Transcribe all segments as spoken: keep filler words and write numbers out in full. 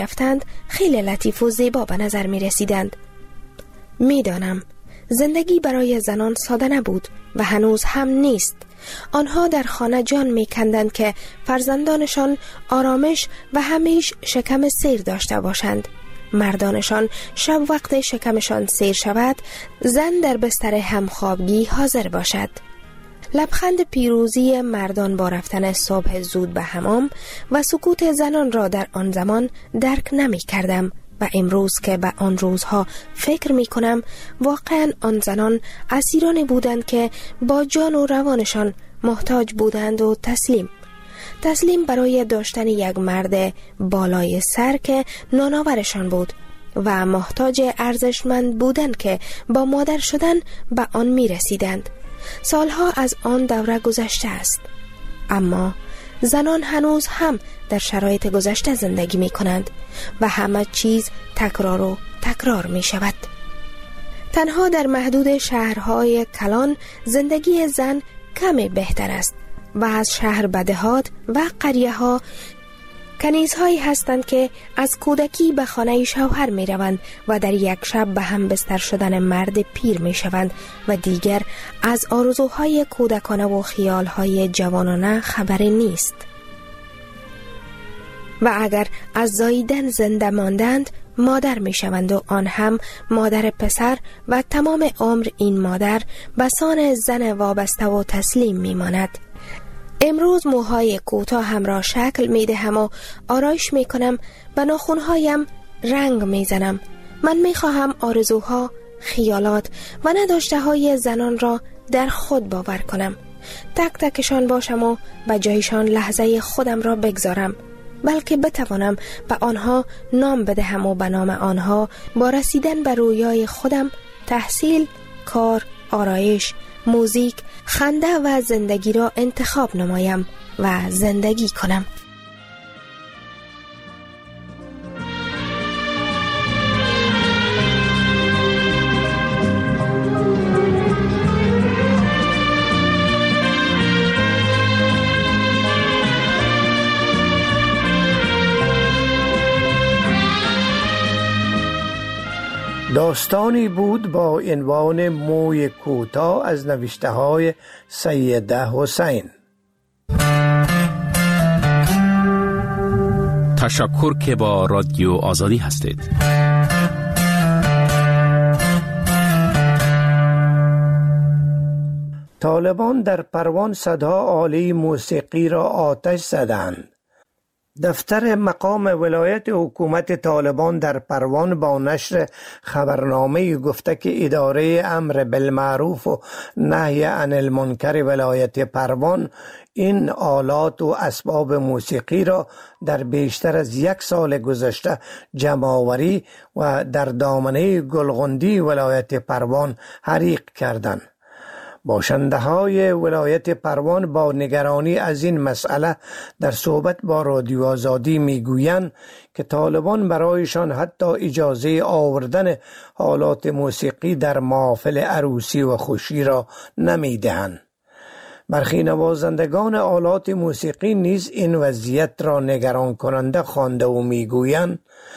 رفتند خیلی لطیف و زیبا به نظر می رسیدند. می دانم زندگی برای زنان ساده نبود و هنوز هم نیست. آنها در خانه جان می کندند که فرزندانشان آرامش و همیش شکم سیر داشته باشند. مردانشان شب وقت شکمشان سیر شود، زن در بستر همخوابگی حاضر باشد. لبخند پیروزی مردان با رفتن صبح زود به حمام و سکوت زنان را در آن زمان درک نمی کردم و امروز که به آن روزها فکر می کنم واقعا آن زنان اسیرانی بودند که با جان و روانشان محتاج بودند و تسلیم تسلیم برای داشتن یک مرد بالای سر که نانآورشان بود و محتاج ارزشمند بودند که با مادر شدن به آن می رسیدند. سالها از آن دوره گذشته است، اما زنان هنوز هم در شرایط گذشته زندگی می کنند و همه چیز تکرار و تکرار می شود. تنها در محدود شهرهای کلان زندگی زن کمی بهتر است و از شهر به دهات و قریه ها کنیزهایی هستند که از کودکی به خانه شوهر می روند و در یک شب به هم بستر شدن مرد پیر می شوند و دیگر از آرزوهای کودکانه و خیالهای جوانانه خبری نیست. و اگر از زاییدن زنده ماندند مادر می شوند و آن هم مادر پسر و تمام عمر این مادر به سان زن وابسته و تسلیم می ماند. امروز موهای کوتاه هم را شکل می دهم و آرایش می کنم، به ناخنهایم رنگ می زنم. من می خواهم آرزوها، خیالات و نداشته های زنان را در خود باور کنم، تک تکشان باشم و به جایشان لحظه خودم را بگذارم، بلکه بتوانم به آنها نام بدهم و به نام آنها با رسیدن به رویای خودم تحصیل، کار، آرایش، موزیک، خنده و زندگی را انتخاب نمایم و زندگی کنم. داستانی بود با عنوان موی کوتاه از نوشته های سیده حسین. تشکر که با رادیو آزادی هستید. طالبان در پروان صدها آله موسیقی را آتش زدند. دفتر مقام ولایت حکومت طالبان در پروان با نشر خبرنامه گفته که اداره امر بالمعروف و نهی عن المنکر ولایت پروان این آلات و اسباب موسیقی را در بیشتر از یک سال گذشته جمع‌آوری و در دامنه گلغندی ولایت پروان حریق کردند. باشنده های ولایت پروان با نگرانی از این مسئله در صحبت با رادیو آزادی میگویند که طالبان برایشان حتی اجازه آوردن آلات موسیقی در محافل عروسی و خوشی را نمیدهند. برخی نوازندگان آلات موسیقی نیز این وضعیت را نگران کننده خوانده و میگویند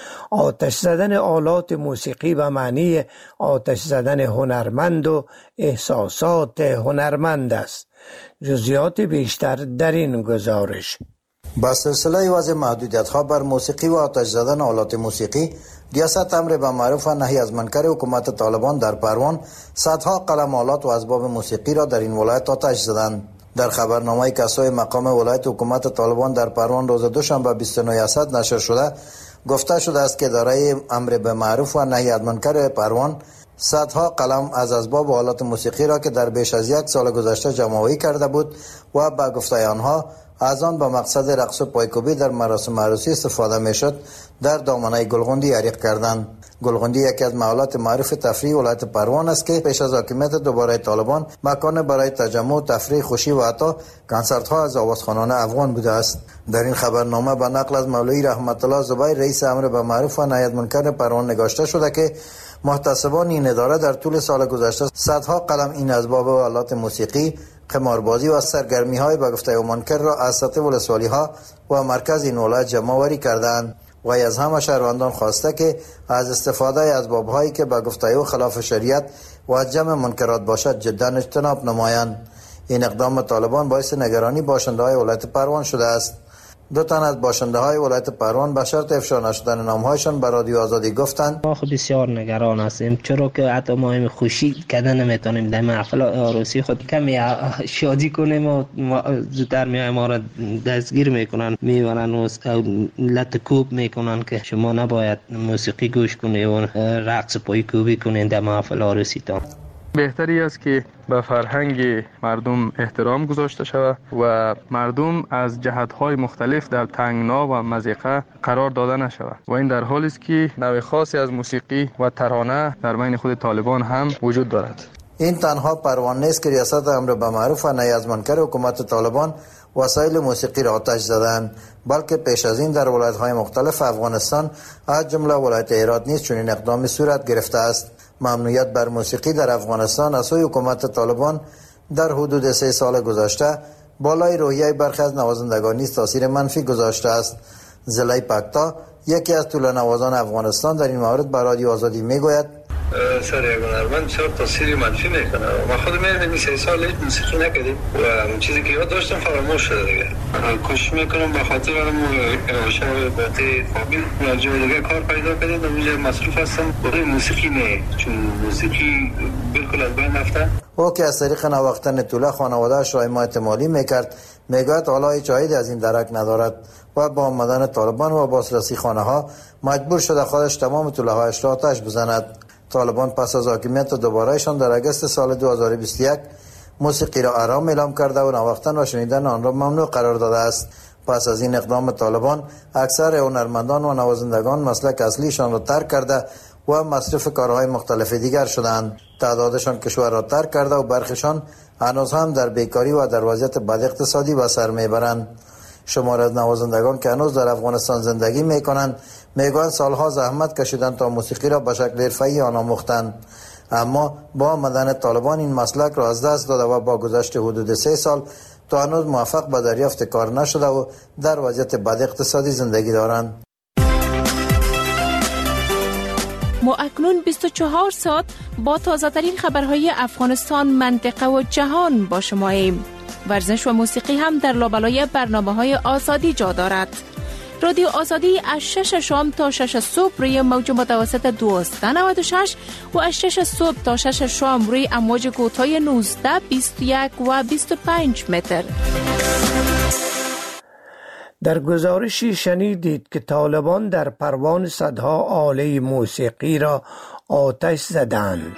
آتش زدن آلات موسیقی به معنی آتش زدن هنرمند و احساسات هنرمند است. جزئیات بیشتر در این گزارش. با سلسله وضع محدودیت‌ها بر موسیقی و آتش زدن آلات موسیقی، ریاست امر بالمعروف و نهی از منکر حکومت طالبان در پروان صدها قلم آلات و اسباب موسیقی را در این ولایت آتش زدند. در خبرنامه کسای مقام ولایت حکومت طالبان در پروان روز دوشنبه بیست و نه اسد نشر شده گفته شده است که اداره امر بالمعروف و نهی از منکر پروان صدها قلم از اسباب و آلات موسیقی را که در بیش از یک سال گذشته جمع‌آوری کرده بود و به گفته آنها از آن با مقصد رقص و پایکوبی در مراسم عروسی استفاده میشد در دامنه گلغندی حریق کردند. گلغندی یکی از محلات معروف تفریح ولایت پروان است که پیش از حاکمیت دوباره طالبان مکان برای تجمع، تفریح، خوشی و حتی کنسرت ها از آوازخوانان افغان بوده است. در این خبرنامه به نقل از مولوی رحمت الله زبیر رئیس امر بالمعروف و نهی از منکر پروان نگاشته شده که محتسبان این اداره در طول سال گذشته صدها قلم این اسباب و آلات موسیقی، قماربازی و سرگرمی های به گفته منکر را از سطح ولسوالی ها و مرکز این ولایت جمع آوری کردند. و از همه شهروندان خواسته که از استفاده از بابهایی که به گفته او خلاف شریعت و جمع منکرات باشد جدا اجتناب نمایند. این اقدام طالبان باعث نگرانی باشنده های ولایت پروان شده است. دو تن از باشنده های ولایت پروان به شرط افشا نشدن نامهایشان به رادیو آزادی گفتند ما خود بسیار نگران هستیم، چرا که حتی ما هم خوشی کردن نمیتونیم در محفل عروسی خود کمی شادی کنیم و زودتر می ما را دستگیر میکنن، میبرن و لط کوب میکنن که شما نباید موسیقی گوش کنید و رقص پای کوبی کنید در محفل عروسی تان. بهتری است که به فرهنگ مردم احترام گذاشته شود و مردم از جهت‌های مختلف در تنگنا و مضیقه قرار داده نشود و این در حالی است که نوع خاصی از موسیقی و ترانه در بین خود طالبان هم وجود دارد. این تنها پروان نیست که ریاست امر به معروف و نهی از منکر حکومت طالبان وسایل موسیقی را آتش زدند، بلکه پیش از این در ولایت‌های مختلف افغانستان از جمله ولایت هرات نیز چنین اقدامی صورت گرفته است. ممنوعیت بر موسیقی در افغانستان از سوی حکومت طالبان در حدود سه سال گذشته بالای روحیه برخی از نوازندگان نیز تاثیر منفی گذاشته است. زلای پکتا یکی از طول نوازان افغانستان در این مورد به رادیو آزادی میگوید سر یک هنرمند چرا تاثیر منفی میکنه. ما خود میبینیم سه سال هیچ موسیقی نکردیم و چیزی که یاد داشتم فراموش شده دیگه. کوشش میکنم به خاطر اون شب باتی کامل و جای دیگه کار پیدا کنیم و اونجا مصروف هستم برای موسیقی نه، چون موسیقی بالکل از بین رفته. او که از طریق نواختن طوله خانواده‌اش را حمایت مالی میکرد میگوید حالا هیچ عایدی از این درک ندارد و با آمدن طالبان و بازرسی خانه ها مجبور شده خودش تمام طوله هایش را آتش بزند. طالبان پس از حاکمیت دوبارهشان در اگست سال دو هزار و بیست و یک موسیقی را حرام اعلام کرده و نواختن و شنیدن آن را ممنوع قرار داده است. پس از این اقدام طالبان اکثر هنرمندان و نوازندگان مسلک اصلیشان را ترک کرده و مصرف کارهای مختلف دیگر شدند. تعدادشان کشور را ترک کرده و برخیشان هنوز هم در بیکاری و در وضعیت بد اقتصادی به سر میبرند. شمار از نوازندگان که هنوز در افغانستان زندگی میکنند میگویند سالها زحمت کشیدند تا موسیقی را به شکل حرفه‌ای آن آموختند، اما با آمدن طالبان این مسلک را از دست داده و با گذشت حدود سه سال تا هنوز موفق به دریافت کار نشده و در وضعیت بد اقتصادی زندگی دارند. ما اکنون بیست و چهار ساعت با تازه ترین خبرهای افغانستان، منطقه و جهان با شما ایم. ورزش و موسیقی هم در لابلای برنامه‌های آزادی جا دارد. رادیو آزادی از شش شام تا شش صبح روی موج متوسط دویست و نود و شش و از شش صبح تا شش شام روی امواج کوتاه نوزده، بیست و یک و بیست و پنج متر. در گزارشی شنیدید که طالبان در پروان صدها آله موسیقی را آتش زدند.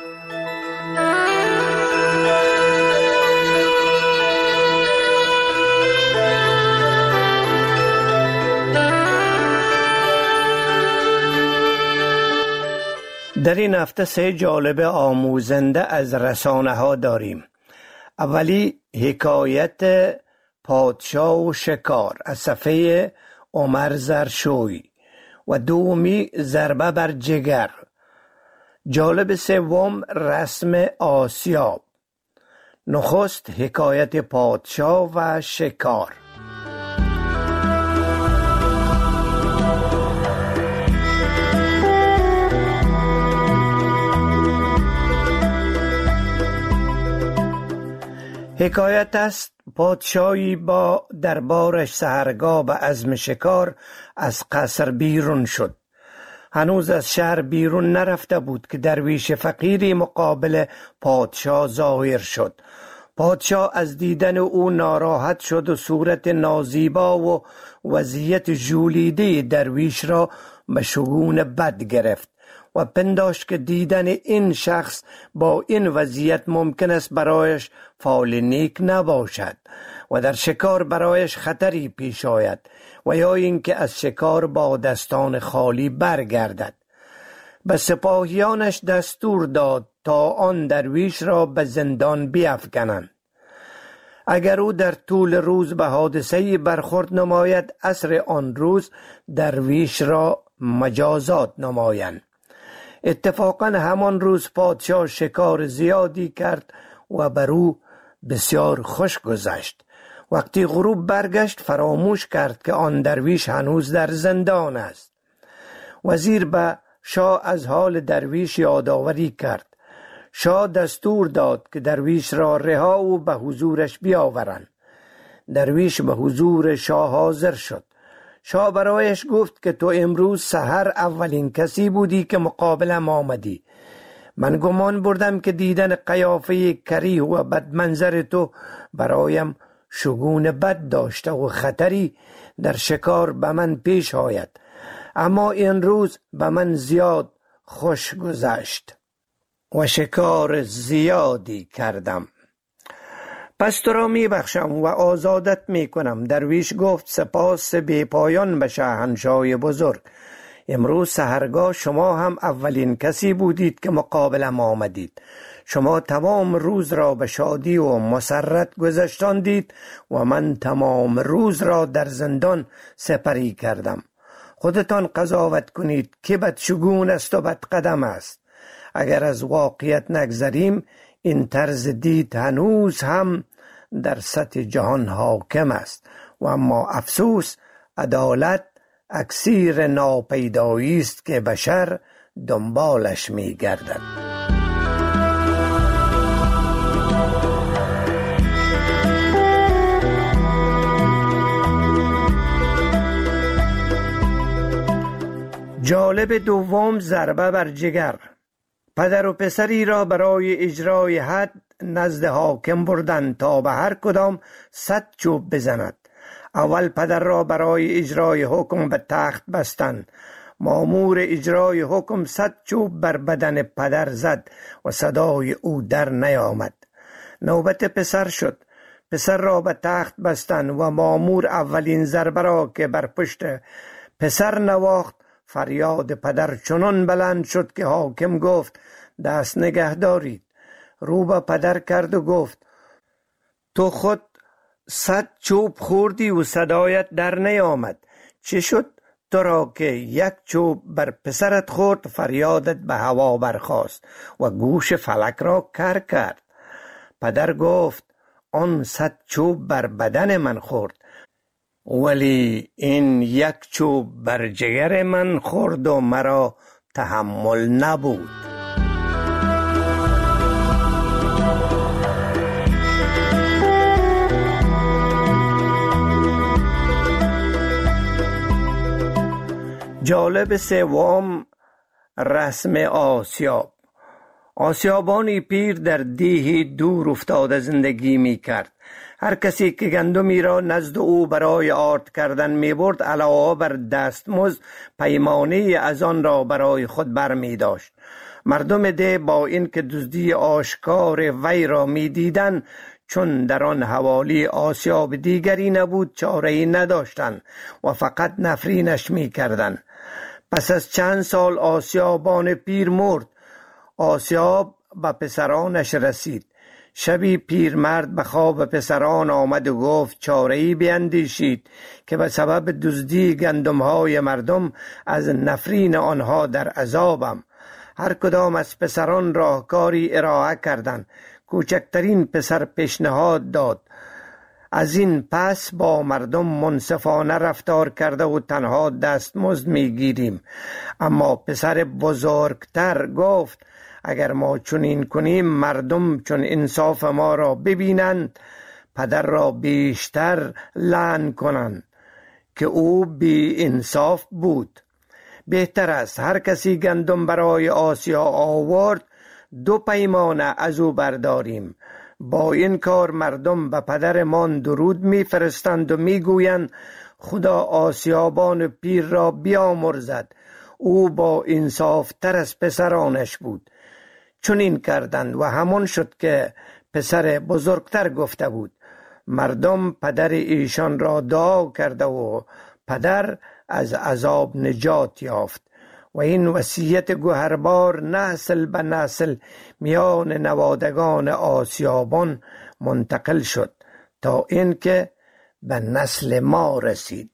در این هفته سه جالب آموزنده از رسانه ها داریم. اولی حکایت پادشاه و شکار از صفحه عمر زرشوی و دومی ضربه بر جگر. جالب سوم رسم آسیاب. نخست حکایت پادشاه و شکار. حکایت است پادشاهی با دربارش سحرگاه به عزم شکار از قصر بیرون شد. هنوز از شهر بیرون نرفته بود که درویش فقیری مقابل پادشاه ظاهر شد. پادشاه از دیدن او ناراحت شد و صورت نازیبا و وضعیت ژولیده درویش را به شگون بد گرفت و پنداشت که دیدن این شخص با این وضعیت ممکن است برایش فال نیک نباشد و در شکار برایش خطری پیش آید و یا اینکه از شکار با دستان خالی برگردد. به سپاهیانش دستور داد تا آن درویش را به زندان بیفکنند. اگر او در طول روز به حادثه‌ای برخورد نماید، عصر آن روز درویش را مجازات نمایند. اتفاقا همان روز پادشاه شکار زیادی کرد و بر او بسیار خوش گذشت. وقتی غروب برگشت فراموش کرد که آن درویش هنوز در زندان است. وزیر به شاه از حال درویش یادآوری کرد. شاه دستور داد که درویش را رها و به حضورش بیاورند. درویش به حضور شاه حاضر شد. شاه برایش گفت که تو امروز سحر اولین کسی بودی که مقابلم آمدی. من گمان بردم که دیدن قیافه کریه و بدمنظر تو برایم شگون بد داشته و خطری در شکار به من پیش آید، اما این روز به من زیاد خوش گذشت و شکار زیادی کردم. پس تو را می بخشم و آزادت می کنم. درویش گفت سپاس بی پایان به شاهنشاه بزرگ. امروز سحرگاه شما هم اولین کسی بودید که مقابلم آمدید. شما تمام روز را به شادی و مسرت گذشتاندید و من تمام روز را در زندان سپری کردم. خودتان قضاوت کنید که بدشگون است و بدقدم است. اگر از واقعیت نگذریم این طرز دید هنوز هم در سطح جهان حاکم است و اما افسوس عدالت اکسیر ناپیدایی است که بشر دنبالش می گردد. جالب دوم ضربه بر جگر. پدر و پسری را برای اجرای حد نزد حاکم بردند تا به هر کدام صد چوب بزند. اول پدر را برای اجرای حکم به تخت بستند. مامور اجرای حکم صد چوب بر بدن پدر زد و صدای او در نیامد. نوبت پسر شد. پسر را به تخت بستند و مامور اولین ضربه را که بر پشت پسر نواخت، فریاد پدر چنان بلند شد که حاکم گفت دست نگه دارید. رو به پدر کرد و گفت تو خود صد چوب خوردی و صدایت در نیامد. چه شد تو را که یک چوب بر پسرت خورد فریادت به هوا برخاست و گوش فلک را کر کرد؟ پدر گفت آن صد چوب بر بدن من خورد، ولی این یک چوب بر جگر من خورد و مرا تحمل نبود. جالب سوم رسم آسیاب. آسیابانی پیر در دیهی دور افتاده زندگی می کرد. هر کسی که گندمی را نزد او برای آرد کردن می برد علاوه بر دستمزد پیمانه از آن را برای خود بر می داشت. مردم ده با این که دزدی آشکار وی را می دیدن، چون در آن حوالی آسیاب دیگری نبود چاره‌ای نداشتند و فقط نفرینش می کردن. پس از چند سال آسیابان پیر مرد. آسیاب به پسرانش رسید. شبی پیرمرد به خواب پسران آمد و گفت چاره‌ای بیندیشید که به سبب دزدی گندم‌های مردم از نفرین آنها در عذابم. هر کدام از پسران راهکاری ارائه کردند. کوچکترین پسر پیشنهاد داد از این پس با مردم منصفانه رفتار کرده و تنها دستمزد میگیریم. اما پسر بزرگتر گفت اگر ما چنین کنیم مردم چون انصاف ما را ببینند پدر را بیشتر لعن کنند که او بی انصاف بود. بهتر است هر کسی گندم برای آسیا آورد دو پیمانه از او برداریم. با این کار مردم به پدرمان درود میفرستند و میگویند خدا آسیابان پیر را بیامرزد، او با انصاف تر از پسرانش بود. چون این کردند و همون شد که پسر بزرگتر گفته بود. مردم پدر ایشان را دعا کرده و پدر از عذاب نجات یافت و این وصیت گوهربار نسل به نسل میان نوادگان آسیابان منتقل شد تا اینکه به نسل ما رسید.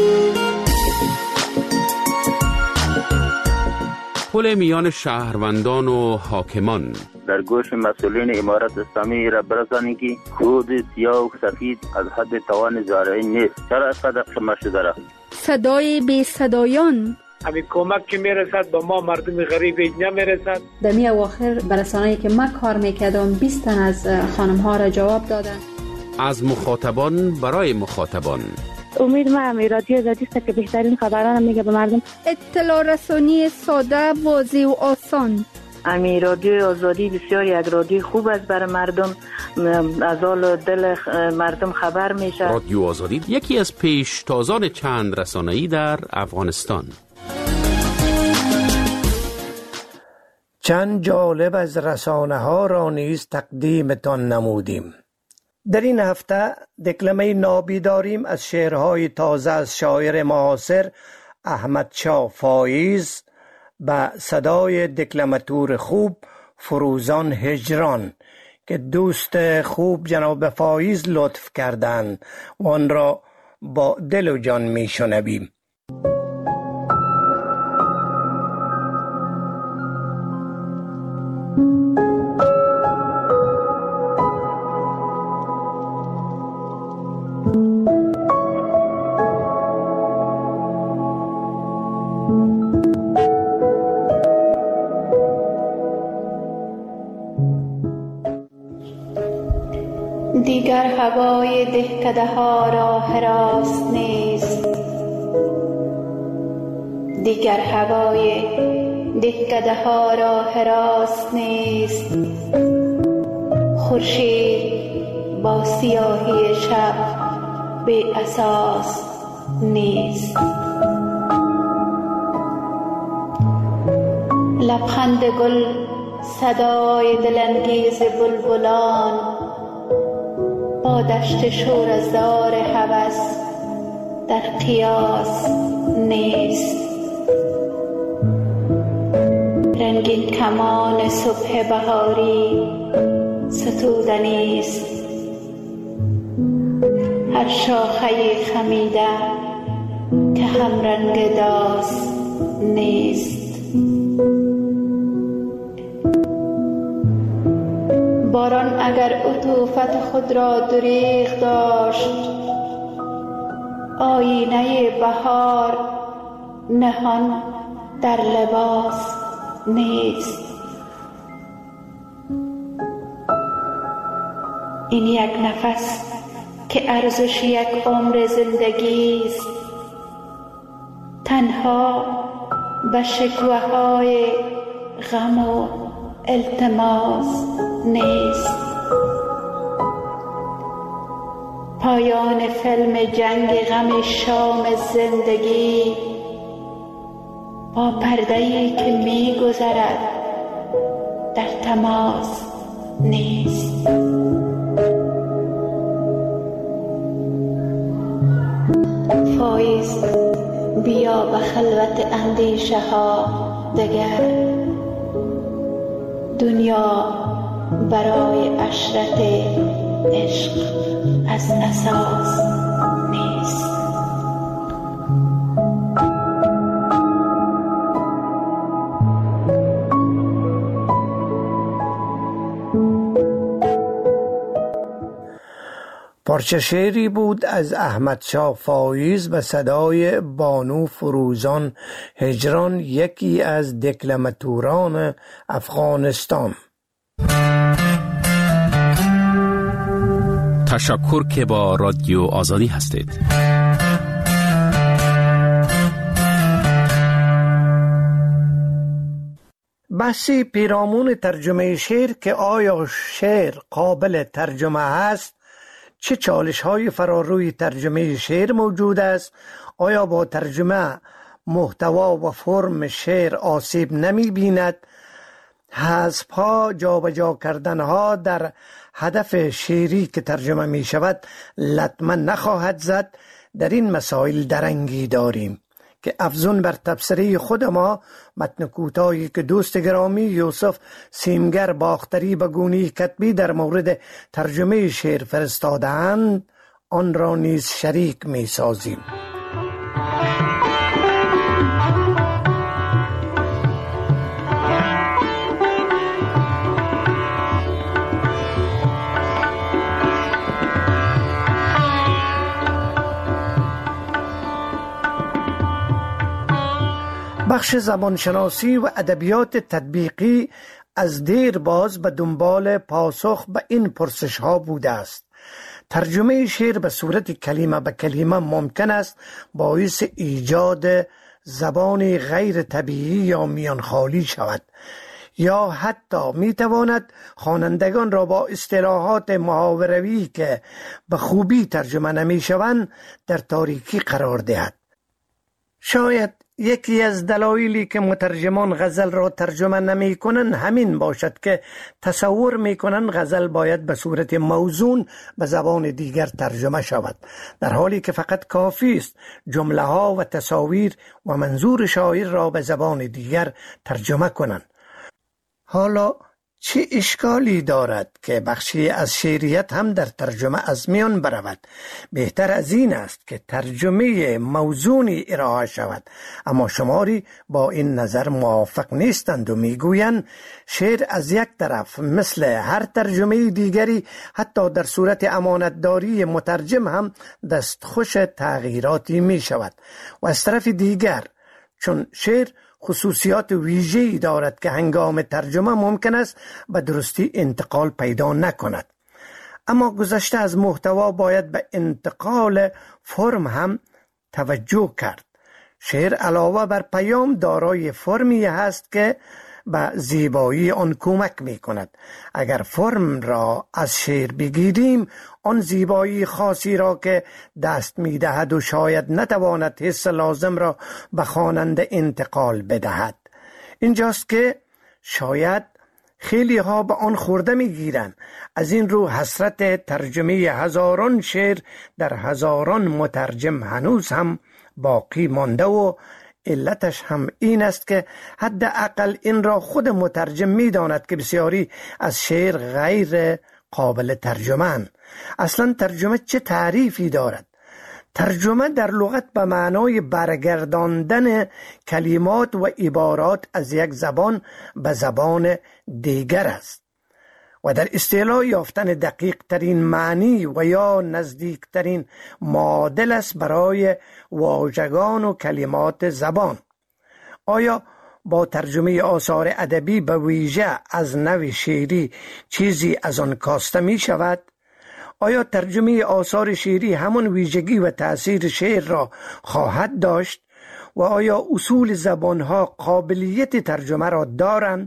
پل میان شهروندان و حاکمان. در گوش مسئولین امارت اسلامی را برسانید که خود سیاه و سفید از حد توان زارعی نیست. چرا اینقدر شما شده را؟ صدای بی صدایان همین کمک که میرسد به ما مردم غریب نمیرسد. در می اواخر برسانه‌ای که من کار میکردم بیست تن از خانم ها را جواب دادن. از مخاطبان برای مخاطبان. امید ما هم رادیو آزادی است که بهترین خبران میگه به مردم. اطلاع رسانی ساده، واضح و آسان. امی رادیو آزادی بسیار یک رادیو خوب است برای مردم، از حال دل مردم خبر میشه. رادیو آزادی یکی از پیشتازان چند رسانه‌ای در افغانستان. چند جالب از رسانه ها را نیز تقدیمتان نمودیم. در این هفته دکلمه نابی داریم از شعرهای تازه از شاعر معاصر احمد شاه فایز به صدای دکلماتور خوب فروزان هجران که دوست خوب جناب فایز لطف کردند و آن را با دل و جان می شنویم. دیگر هوای دهکده ها را حراس نیست، دیگر هوای دهکده ها را حراس نیست. خورشید با سیاهی شب بی اساس نیست. لبخند گل صدای دلانگیز بلبلان با دشت شوره‌زار هوس در قیاس نیست. رنگین کمان صبح بهاری ستودنی است، هر شاخه خمیده که هم رنگ داس نیست. باران اگر عطوفت خود را دریغ داشت، آینه بهار نهان در لباس نیست. این یک نفس که ارزش یک عمر زندگی است، تنها به شکوه‌های غم و التماس نیست. پایان فیلم جنگ غم شام زندگی با پرده‌ای که می گذرد در تماس نیست. فایز بیا به خلوت اندیشه ها دگر، دنیا برای عشرت عشق از اساس نیست. پارچه شعری بود از احمد شاه فایز به صدای بانو فروزان هجران، یکی از دکلماتوران افغانستان. تشکر که با رادیو آزادی هستید. بحثی پیرامون ترجمه شعر که آیا شعر قابل ترجمه است، چه چالش های فراروی ترجمه شعر موجود است، آیا با ترجمه محتوا و فرم شعر آسیب نمی بیند، حذف ها جابجا کردن ها در هدف شعری که ترجمه می شود لطمه نخواهد زد. در این مسائل درنگی داریم که افزون بر تبصره خود ما متن کوتاهی که دوست گرامی یوسف سیمگر باختری به گونی کتبی در مورد ترجمه شعر فرستادند، آن را نیز شریک می سازیم. بخش زبانشناسی و ادبیات تطبیقی از دیر باز به دنبال پاسخ به این پرسش ها بوده است. ترجمه شعر به صورت کلمه به کلمه ممکن است باعث ایجاد زبانی غیر طبیعی یا میان خالی شود، یا حتی می تواند خوانندگان را با اصطلاحات محاوره‌ای که به خوبی ترجمه نمی شوند در تاریکی قرار دهد. شاید یکی از دلایلی که مترجمان غزل را ترجمه نمی کنند همین باشد که تصور می کنند غزل باید به صورت موزون به زبان دیگر ترجمه شود، در حالی که فقط کافی است جمله ها و تصاویر و منظور شاعر را به زبان دیگر ترجمه کنند. حالا چه اشکالی دارد که بخشی از شعریت هم در ترجمه از میان برود؟ بهتر از این است که ترجمه موزونی ارائه شود، اما شماری با این نظر موافق نیستند و میگویند شعر از یک طرف مثل هر ترجمه دیگری حتی در صورت امانتداری مترجم هم دستخوش تغییراتی می شود، و از طرف دیگر چون شعر خصوصیات ویژه‌ای دارد که هنگام ترجمه ممکن است به درستی انتقال پیدا نکند. اما گذشته از محتوا باید به انتقال فرم هم توجه کرد. شعر علاوه بر پیام دارای فرمی هست که به زیبایی آن کمک می کند. اگر فرم را از شعر بگیریم، آن زیبایی خاصی را که دست می دهد و شاید نتواند حس لازم را به خواننده انتقال بدهد. اینجاست که شاید خیلی ها به آن خورده می گیرند. از این رو حسرت ترجمه هزاران شعر در هزاران مترجم هنوز هم باقی مانده و علتش هم این است که حداقل این را خود مترجم می داند که بسیاری از شعر غیر قابل ترجمه. اصلا ترجمه چه تعریفی دارد؟ ترجمه در لغت به معنای برگرداندن کلمات و عبارات از یک زبان به زبان دیگر است و در اصطلاح یافتن دقیق ترین معنی و یا نزدیک ترین معادل است برای واژگان و کلمات زبان. آیا با ترجمه آثار ادبی به ویژه از نوع شعری چیزی از آن کاسته می شود؟ آیا ترجمه آثار شعری همون ویژگی و تأثیر شعر را خواهد داشت؟ و آیا اصول زبانها قابلیت ترجمه را دارند؟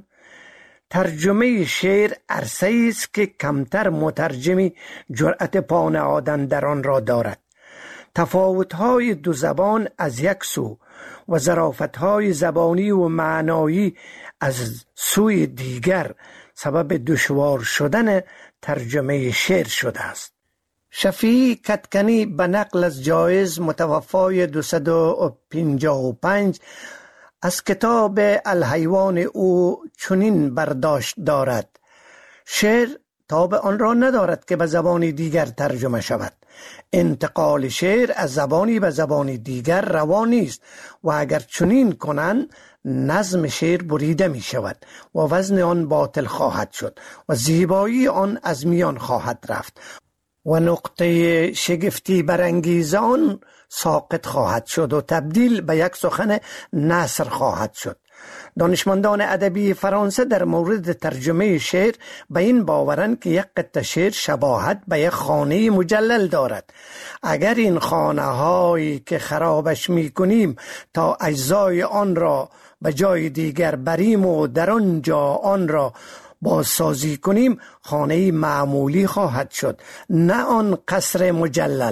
ترجمه شعر عرصه‌ای است که کمتر مترجمی جرأت پا نهادن در آن را دارد. تفاوت‌های دو زبان از یک سو و ظرافت‌های زبانی و معنایی از سوی دیگر سبب دشوار شدن ترجمه شعر شده است. شفیعی کدکنی به نقل از جایز متوفای دویست و پنجاه و پنج از کتاب الحیوان او چنین برداشت دارد: شعر تاب آن را ندارد که به زبان دیگر ترجمه شود. انتقال شعر از زبانی به زبان دیگر روا نیست و اگر چنین کنند نظم شعر بریده می شود و وزن آن باطل خواهد شد و زیبایی آن از میان خواهد رفت و نقطه شگفتی برانگیز آن ساقط خواهد شد و تبدیل به یک سخن نثر خواهد شد. دانشمندان ادبی فرانسه در مورد ترجمه شعر به این باورند که یک قطعه شعر شباهت به یک خانه مجلل دارد. اگر این خانه هایی که خرابش می کنیم تا اجزای آن را به جای دیگر بریم و در آنجا آن را بازسازی کنیم، خانه معمولی خواهد شد، نه آن قصر مجلل.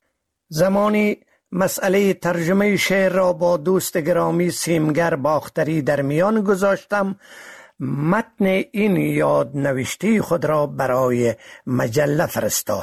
زمانی مسئله ترجمه شعر را با دوست گرامی سیمگر باختری در میان گذاشتم. متن این یاد نوشته خود را برای مجله فرستاد.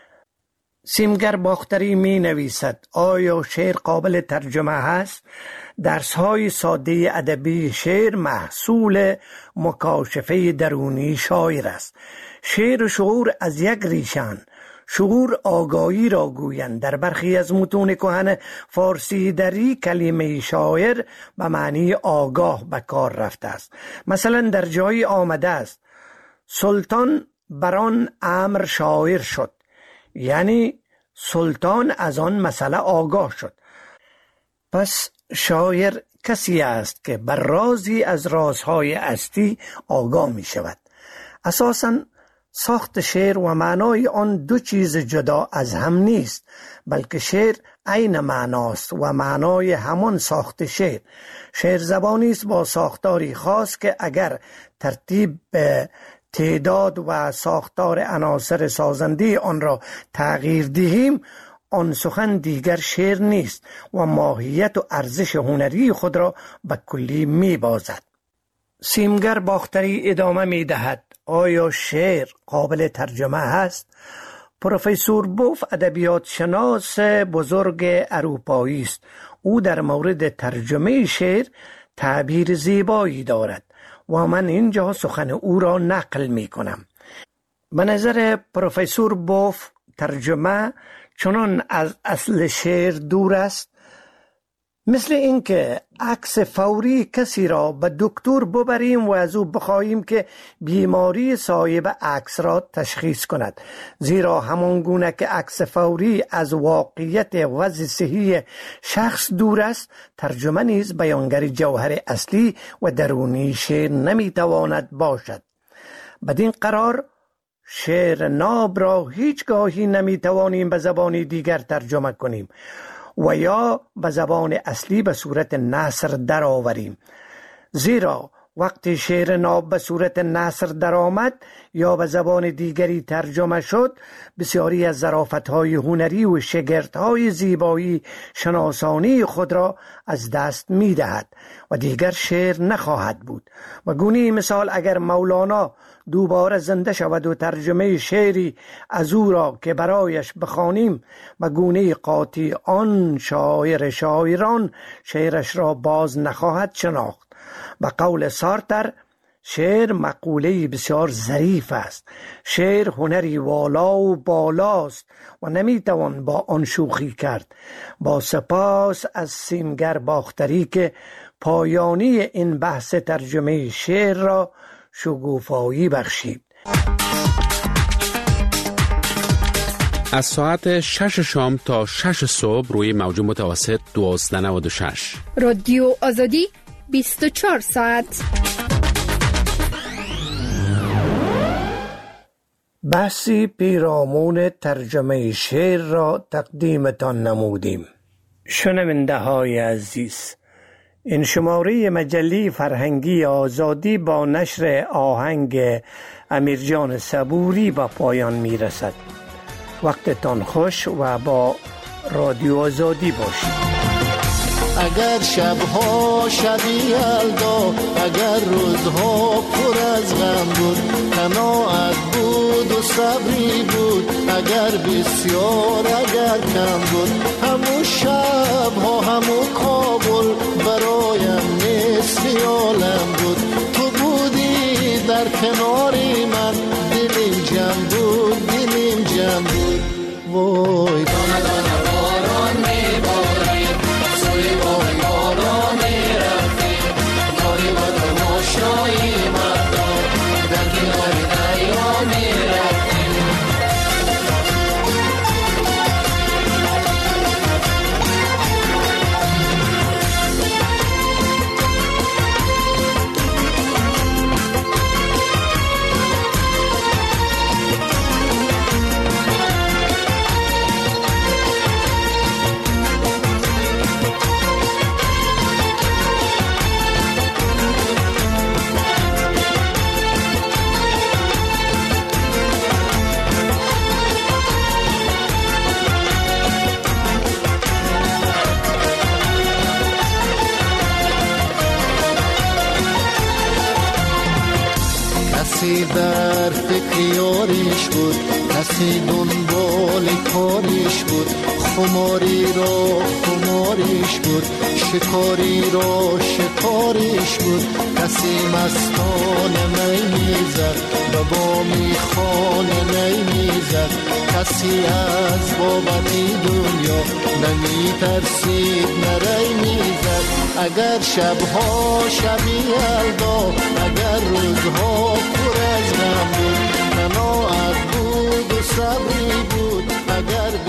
سیمگر باختری می نویسد: آیا شعر قابل ترجمه هست؟ درس‌های ساده ادبی شعر محصول مکاشفه درونی شاعر است. شعر و شعور از یک ریشه‌اند. شعور آگاهی را گویند. در برخی از متون کهن فارسی دری کلمه شاعر به معنی آگاه به کار رفته است. مثلا در جایی آمده است: سلطان بران امر شاعر شد، یعنی سلطان از آن مسئله آگاه شد. پس شاعر کسی است که بر رازی از رازهای هستی آگاه می شود. اساساً ساخت شعر و معنای آن دو چیز جدا از هم نیست، بلکه شعر عین معناست و معنای همان ساخت شعر. شعر زبانی است با ساختاری خاص که اگر ترتیب به تعداد و ساختار عناصر سازنده آن را تغییر دهیم، آن سخن دیگر شعر نیست و ماهیت و ارزش هنری خود را به کلی می بازد. سیمگر باختری ادامه می دهد: آیا شعر قابل ترجمه هست؟ پروفسور بوف ادبیات شناس بزرگ اروپایی است. او در مورد ترجمه شعر تعبیر زیبایی دارد و من اینجا سخن او را نقل می کنم. به نظر پروفسور بوف ترجمه چنان از اصل شعر دور است مثل اینکه عکس فوری کسی را به دکتر ببریم و از او بخواهیم که بیماری صاحب عکس را تشخیص کند، زیرا همان گونه که عکس فوری از واقعیت وضع صحی شخص دور است، ترجمه نیز بیانگر جوهر اصلی و درونی شعر نمیتواند باشد. بدین قرار شعر ناب را هیچگاهی نمیتوانیم به زبان دیگر ترجمه کنیم و یا به زبان اصلی به صورت نثر درآوریم، زیرا وقتی شعر ناب به صورت نثر درآمد یا به زبان دیگری ترجمه شد، بسیاری از ظرافت‌های هنری و شگفت‌های زیبایی شناسانی خود را از دست می‌دهد و دیگر شعر نخواهد بود. و گونه مثال اگر مولانا دوباره زنده شود و ترجمه شعری از او را که برایش بخوانیم، و گونه قاطی آن شاعر شاعران شعرش را باز نخواهد شناخت. به قول سارتر، شعر مقوله بسیار ظریف است. شعر هنری والا و بالاست و نمیتوان با آن شوخی کرد. با سپاس از سیمگر باختری که پایانی این بحث ترجمه شعر را شگوفایی بخشید. از ساعت شش شام تا شش صبح روی موج متوسط دوازده نود و شش رادیو آزادی بیست و چهار ساعت. بحثی پیرامون ترجمه شعر را تقدیمتان نمودیم. شنونده های عزیز، این شماره مجله فرهنگی آزادی با نشر آهنگ امیرجان صبوری به پایان می رسد. وقتتان خوش و با رادیو آزادی باشید. اگر شبها شبی یلدا، اگر روزها پر از غم بود، قناعت بود و صبری بود، اگر بسیار اگر کم بود، همون شبها همون کابل برایم مثل عالم بود. تو بودی در کناری من، دلیم جمع بود دلیم جمع بود. وای دانه دانه باران میبارید، سوی بای یارا میرفتیم، یاری با تو مشنایی مردم در کنار دریا میرفتیم. کسی در فکر یاریش بود، کسی دنبال کاریش بود، خماری را خماریش بود، شکاری را شکاریش بود. کسی مستان می میزد، به بامی خانه نی میزد، کسی از بابتی دنیا نمی ترسید نری میزد. اگر شبها شبی یلدا، اگر روزها پر از غم بود، قناعت بود و صبری بود، اگر